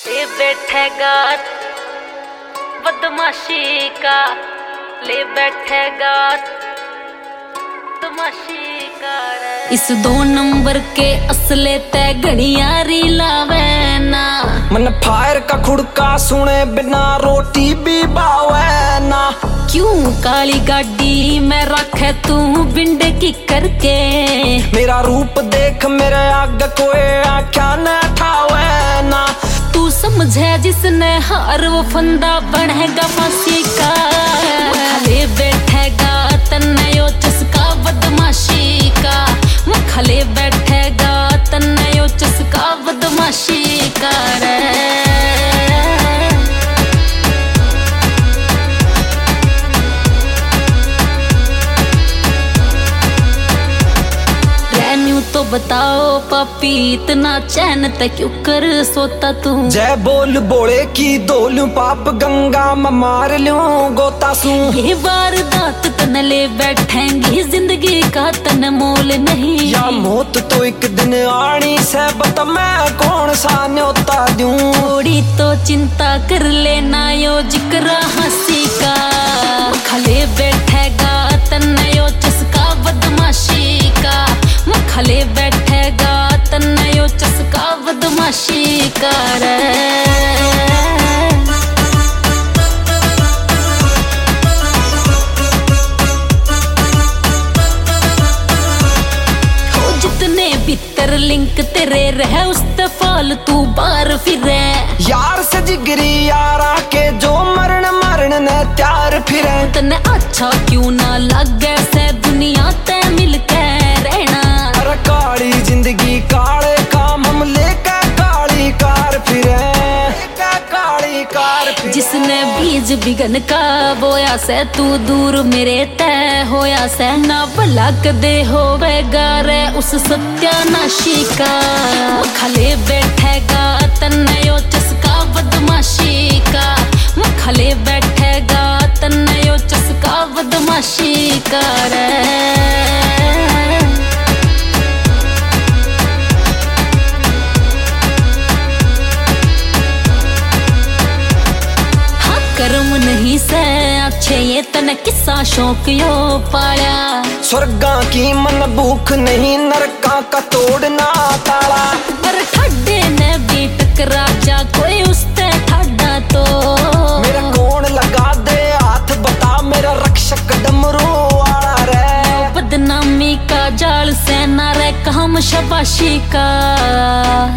ले बैठेगा बदमाशी का, ले बैठेगा बदमाशी का। इस 2 नंबर के असले तय घड़ियारी लावे ना, मन फायर का खुड़का सुने बिना रोटी भी बावे ना। क्यों काली गाड़ी में रखे तू बिंड की करके, मेरा रूप देख मेरे आग कोई आख्या न ठावे ना। तू समझे जिसने हार वो फंदा बढ़ेगा फांसी का। खले बैठेगा तन्नयो चस्का बदमाशी का, खले बैठेगा तन्नयो चस्का बदमाशी का रे। तो बताओ पापी इतना चैन तक क्यों कर सोता तू। जय बोल बोले की दोल पाप गंगा में मार लूं गोता सू। ये वारदात तन ले बैठेंगी जिंदगी का तन मोल नहीं। या मौत तो एक दिन आनी से बता मैं कौन सा न्योता दूं। थोड़ी तो चिंता कर लेना यो जिक्र हंसी का, खले बैठेगा तन्नयो चस्का बदमाशी का। खले बैठेगा तन्नयो चस्का बदमाशी का रे। जितने भीतर लिंक तेरे रहे उस फालतू बार फिरे। यार से जिगरी यारा के जो मरण मरण ने त्यार फिरे। तने अच्छा क्यों ना लगे से दुनिया ते मिलके रहना। अरे काली जिंदगी काले काम हम लेके काली कार फिरे, काली कार फिरे। जिसने बीज बिगन का बोया से तू दूर मेरे तय होया से ना भला कदे होवेगा रे उस सत्यानाशी का। खले बैठेगा तन्नयो चस्का बदमाशी का, खले बैठेगा तन्नयो चस्का बदमाशी का रे। कर्म नहीं से अच्छे ये तन किस्सा शौक यो पाया। स्वर्गा की मन भूख नहीं नरका का तोड़ना ताला। पर ठाडे ने भी टकरा जा कोई उसते ठाडा तो। मेरा कौन लगा दे हाथ बता मेरा रक्षक डमरू वाला रे। बदनामी का जाल से ना रे काम शाबाशी का।